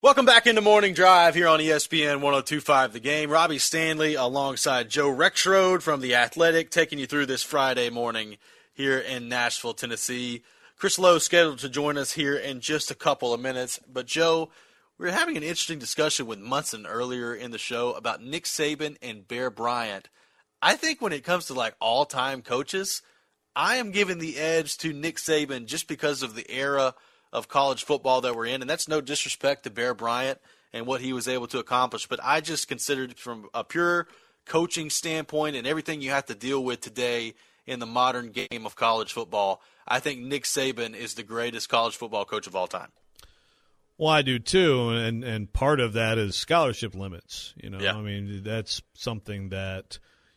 Welcome back into Morning Drive here on ESPN 102.5 The Game. Robbie Stanley alongside Joe Rexrode from The Athletic taking you through this Friday morning here in Nashville, Tennessee. Chris Lowe scheduled to join us here in just a couple of minutes. But, Joe, we were having an interesting discussion with Munson earlier in the show about Nick Saban and Bear Bryant. I think when it comes to, like, all-time coaches, I am giving the edge to Nick Saban just because of the era of college football that we're in, and that's no disrespect to Bear Bryant and what he was able to accomplish, but I just considered from a pure coaching standpoint and everything you have to deal with today in the modern game of college football, I think Nick Saban is the greatest college football coach of all time. Well, I do too, and part of that is scholarship limits. Yeah. I mean, that's something that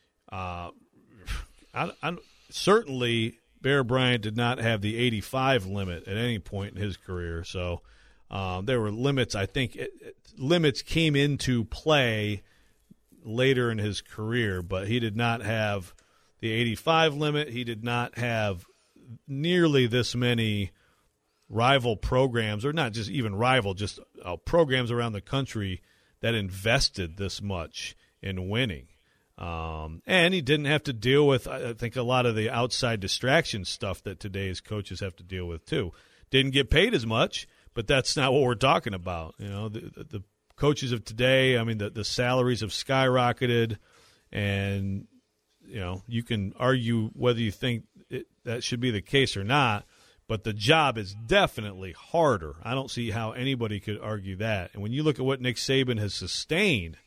certainly – Bear Bryant did not have the 85 limit at any point in his career, so there were limits. I think limits came into play later in his career, but he did not have the 85 limit. He did not have nearly this many rival programs, or not just even rival, just programs around the country that invested this much in winning. And he didn't have to deal with, I think, a lot of the outside distraction stuff that today's coaches have to deal with, too. Didn't get paid as much, but that's not what we're talking about. The coaches of today, I mean, the salaries have skyrocketed, and, you can argue whether you think that should be the case or not, but the job is definitely harder. I don't see how anybody could argue that. And when you look at what Nick Saban has sustained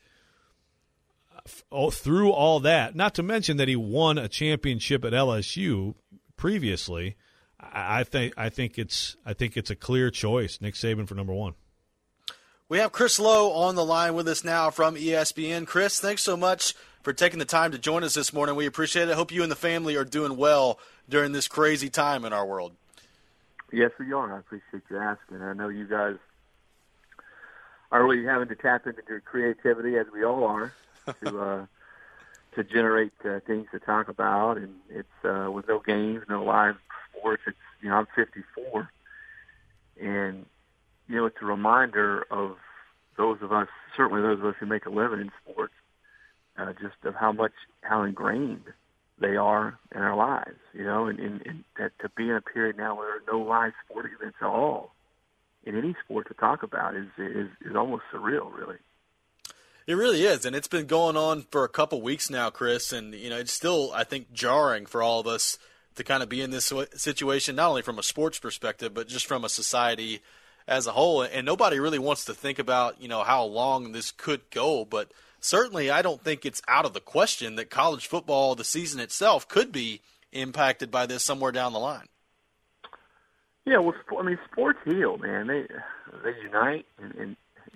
through all that, not to mention that he won a championship at LSU previously, I think it's a clear choice, Nick Saban for number one. We have Chris Lowe on the line with us now from ESPN. Chris, thanks so much for taking the time to join us this morning. We appreciate it. Hope you and the family are doing well during this crazy time in our world. Yes, we are. I appreciate you asking. I know you guys are really having to tap into your creativity, as we all are, to generate things to talk about, and it's with no games, no live sports. It's I'm 54, and it's a reminder of those of us, certainly those of us who make a living in sports, just of how ingrained they are in our lives. And that to be in a period now where there are no live sporting events at all in any sport to talk about is almost surreal, really. It really is, and it's been going on for a couple weeks now, Chris, and it's still, I think, jarring for all of us to kind of be in this situation, not only from a sports perspective, but just from a society as a whole. And nobody really wants to think about, how long this could go, but certainly I don't think it's out of the question that college football, the season itself, could be impacted by this somewhere down the line. Yeah, well, sports heal, man. They unite, and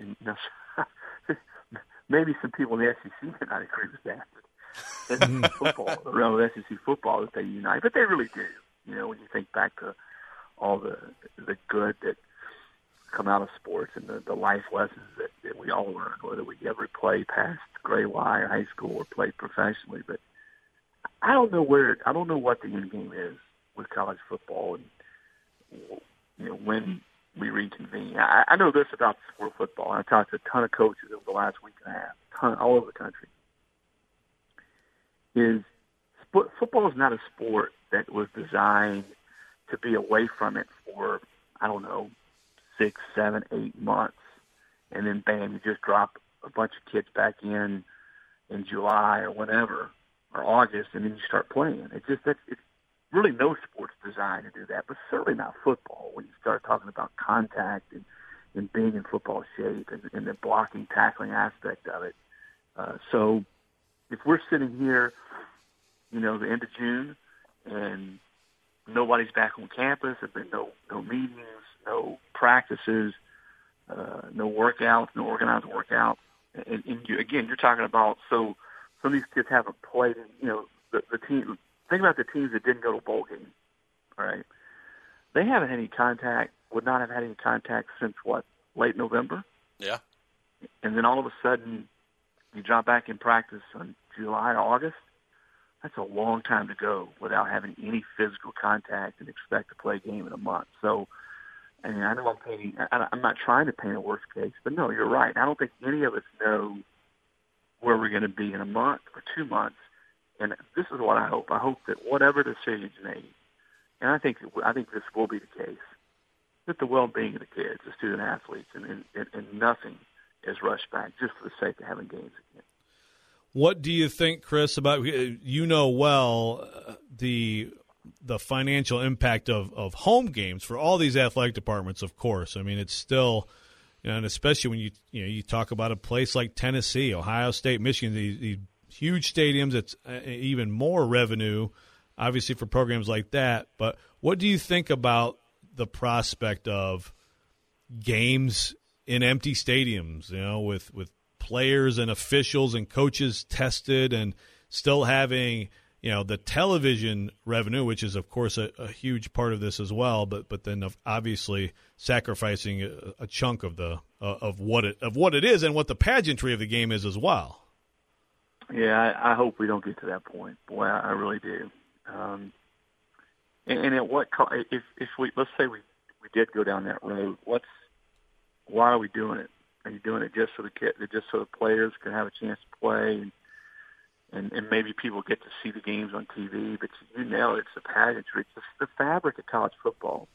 maybe some people in the SEC may not agree with that. But football, around SEC football, that they unite, but they really do. When you think back to all the good that come out of sports and the life lessons that we all learn, whether we ever play past grade Y or high school or play professionally. But I don't know what the end game is with college football, and when we reconvene. I know this about sport football. I talked to a ton of coaches over the last week and a half, all over the country. Football is not a sport that was designed to be away from it for, 6, 7, 8 months, and then bam, you just drop a bunch of kids back in July or whenever, or August, and then you start playing. It's really no sport's designed to do that, but certainly not football. When you start talking about contact and being in football shape and the blocking, tackling aspect of it. So if we're sitting here, the end of June, and nobody's back on campus, there've been no meetings, no practices, no workouts, no organized workout, and you're talking about, so some of these kids haven't played, the team. Think about the teams that didn't go to a bowl game, all right? They haven't had any contact, would not have had any contact since, late November? Yeah. And then all of a sudden, you drop back in practice on July or August. That's a long time to go without having any physical contact and expect to play a game in a month. So And I know I'm not trying to paint a worst case, but no, you're right. I don't think any of us know where we're going to be in a month or 2 months. And this is what I hope. I hope that whatever decision's made, and I think this will be the case, that the well-being of the kids, the student athletes, and nothing is rushed back just for the sake of having games again. What do you think, Chris, about the financial impact of home games for all these athletic departments? Of course, I mean it's still, and especially when you talk about a place like Tennessee, Ohio State, Michigan, these huge stadiums. It's even more revenue, obviously, for programs like that. But what do you think about the prospect of games in empty stadiums? With players and officials and coaches tested, and still having the television revenue, which is of course a huge part of this as well, but then obviously sacrificing a chunk of what it is and what the pageantry of the game is as well. Yeah, I hope we don't get to that point. Boy, I really do. And at what cost? If let's say we did go down that road, why are we doing it? Are you doing it just so the players can have a chance to play, and maybe people get to see the games on TV? But it's the pageantry. It's the fabric of college football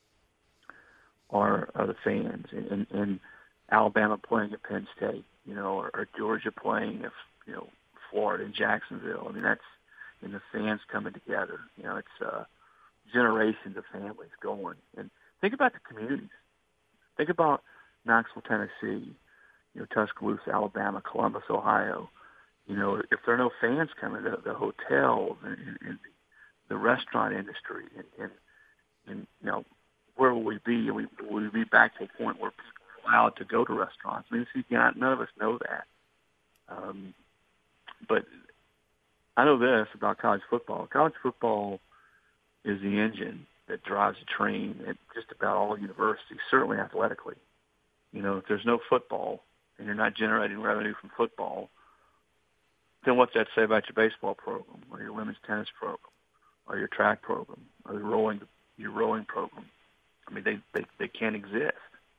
are the fans, and Alabama playing at Penn State, or Georgia playing at Florida in Jacksonville. I mean, and the fans coming together. It's generations of families going. And think about the communities. Think about Knoxville, Tennessee, Tuscaloosa, Alabama, Columbus, Ohio. If there are no fans coming, the hotels and the restaurant industry, and where will we be? Will we be back to a point where people are allowed to go to restaurants? I mean, none of us know that. But I know this about college football. College football is the engine that drives the train at just about all universities, certainly athletically. If there's no football and you're not generating revenue from football, then what's that say about your baseball program or your women's tennis program or your track program or your rowing program? I mean, they can't exist.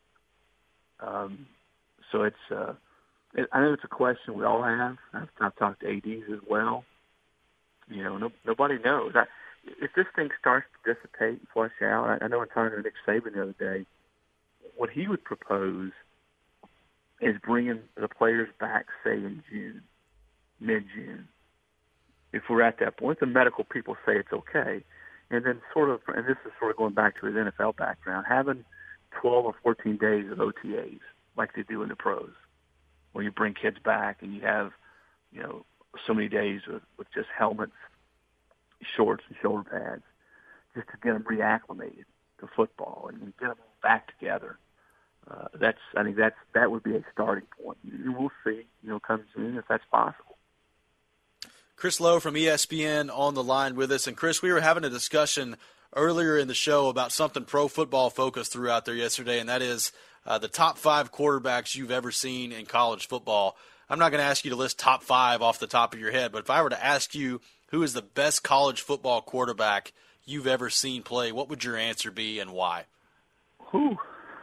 So it's I know it's a question we all have. I've talked to ADs as well. Nobody knows. If this thing starts to dissipate and flush out, I know I'm talking to Nick Saban the other day. What he would propose is bringing the players back, say, in June, mid-June. If we're at that point, the medical people say it's okay. And then and this is sort of going back to his NFL background, having 12 or 14 days of OTAs like they do in the pros, where you bring kids back and you have, so many days with just helmets, shorts, and shoulder pads, just to get them reacclimated to football and get them back together. I think that would be a starting point. We'll see, come June if that's possible. Chris Lowe from ESPN on the line with us. And Chris, we were having a discussion earlier in the show about something pro football focused threw out there yesterday, and that is the top 5 quarterbacks you've ever seen in college football. I'm not going to ask you to list top 5 off the top of your head, but if I were to ask you who is the best college football quarterback you've ever seen play, what would your answer be and why? Whew.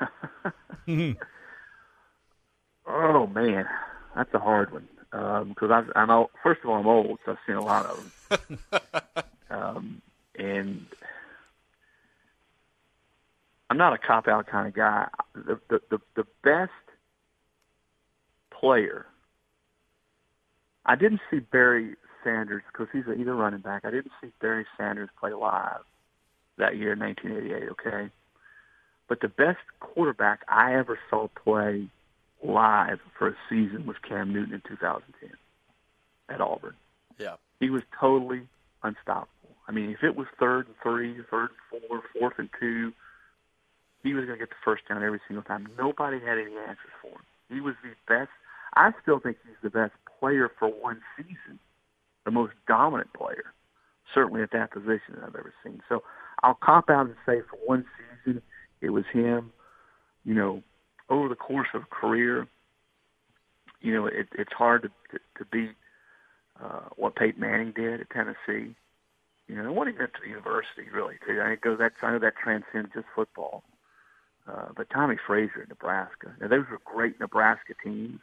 Oh, man, that's a hard one. Because I'm old. First of all, I'm old, so I've seen a lot of them. And I'm not a cop-out kind of guy. The best player, I didn't see Barry Sanders because he's a running back. I didn't see Barry Sanders play live that year in 1988, okay? But the best quarterback I ever saw play live for a season was Cam Newton in 2010 at Auburn. Yeah. He was totally unstoppable. I mean, if it was 3rd and 3, 3rd and 4, 4th and 2, he was going to get the first down every single time. Nobody had any answers for him. He was the best. I still think he's the best player for one season, the most dominant player, certainly at that position that I've ever seen. So I'll cop out and say for one season it was him. Over the course of a career, it's hard to beat what Peyton Manning did at Tennessee. And what he meant to the university, really, too. I know that transcends just football. but Tommy Frazier at Nebraska. Now, those were great Nebraska teams.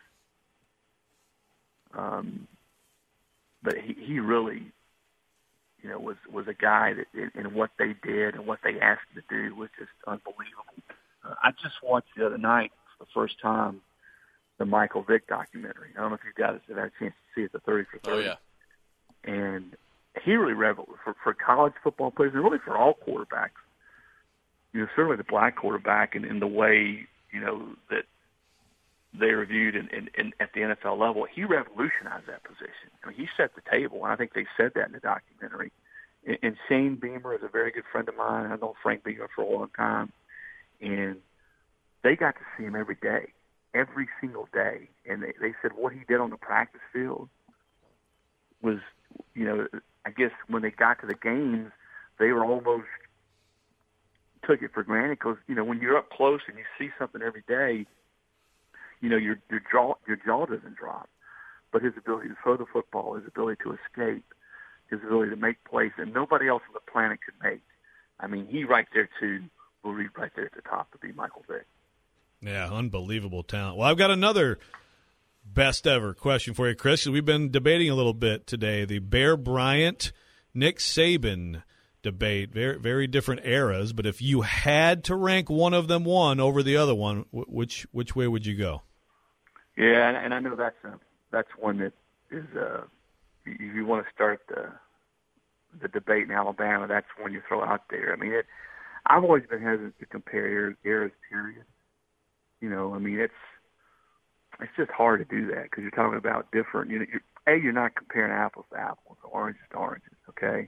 But he really, was a guy that in what they did and what they asked him to do was just unbelievable. I just watched the other night for the first time the Michael Vick documentary. I don't know if you guys have had a chance to see it, the 30 for 30. Oh, yeah. And he really reveled for college football players and really for all quarterbacks. Certainly the black quarterback and in the way, that they were viewed at the NFL level, he revolutionized that position. I mean, he set the table, and I think they said that in the documentary. And Shane Beamer is a very good friend of mine. I've known Frank Beamer for a long time. And they got to see him every day, every single day. And they said what he did on the practice field was, I guess when they got to the games, they were almost took it for granted because, when you're up close and you see something every day, your jaw doesn't drop. But his ability to throw the football, his ability to escape, his ability to make plays that nobody else on the planet could make. I mean, he right there, too, will be right there at the top to be Michael Vick. Yeah, unbelievable talent. Well, I've got another best ever question for you, Chris. We've been debating a little bit today. The Bear Bryant, Nick Saban debate, very, very different eras. But if you had to rank one of them one over the other one, which way would you go? Yeah, and I know that's one that is if you want to start the debate in Alabama, that's one you throw out there. I mean, I've always been hesitant to compare eras, period. I mean, it's just hard to do that because you're talking about different. You're not comparing apples to apples, oranges to oranges. Okay.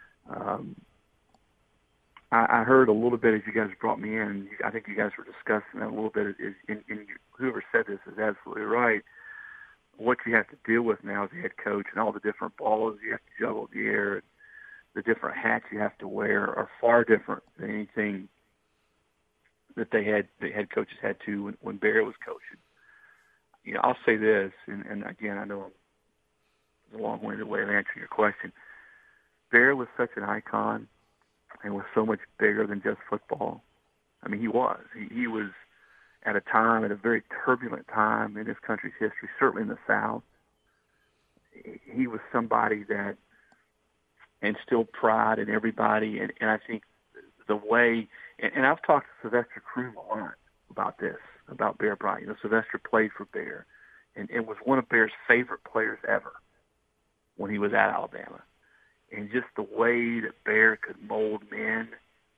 I heard a little bit as you guys brought me in. I think you guys were discussing that a little bit. Whoever said this is absolutely right. What you have to deal with now as a head coach and all the different balls you have to juggle in the air, and the different hats you have to wear are far different than anything that the head coaches had to when Bear was coaching. I'll say this, and again, I know it's a long-winded way of answering your question. Bear was such an icon and was so much bigger than just football. I mean, he was. He was at a very turbulent time in this country's history, certainly in the South. He was somebody that instilled pride in everybody, and I think the way, and I've talked to Sylvester Croom a lot about this, about Bear Bryant. Sylvester played for Bear and was one of Bear's favorite players ever when he was at Alabama. And just the way that Bear could mold men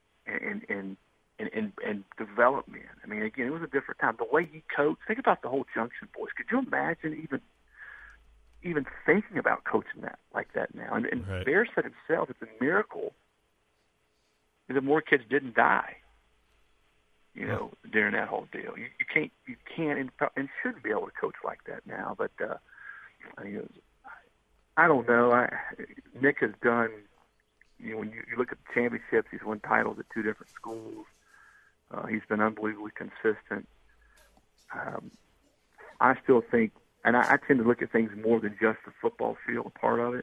and develop men. I mean, again, it was a different time. The way he coached, think about the whole Junction Boys. Could you imagine even thinking about coaching that like that now? And right. Bear said himself, it's a miracle that more kids didn't die, during that whole deal. You can't and shouldn't be able to coach like that now. But I don't know. Nick has done, when you look at the championships, he's won titles at two different schools. He's been unbelievably consistent. I still think, and I tend to look at things more than just the football field part of it.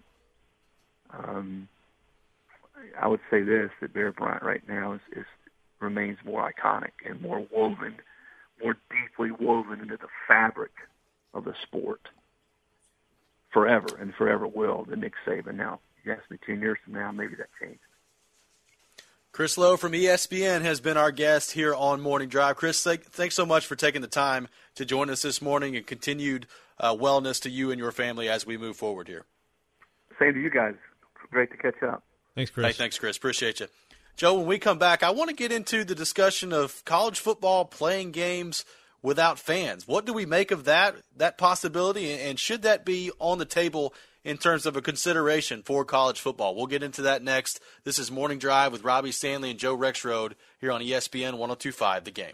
I would say this, that Bear Bryant right now remains more iconic and more deeply woven into the fabric of the sport forever and forever will than Nick Saban. Now, you ask me 10 years from now, maybe that changes. Chris Lowe from ESPN has been our guest here on Morning Drive. Chris, thanks so much for taking the time to join us this morning, and continued wellness to you and your family as we move forward here. Same to you guys. Great to catch up. Thanks, Chris. Hey, thanks, Chris. Appreciate you. Joe, when we come back, I want to get into the discussion of college football playing games without fans. What do we make of that possibility, and should that be on the table in terms of a consideration for college football? We'll get into that next. This is Morning Drive with Robbie Stanley and Joe Rexrode here on ESPN 102.5 The Game.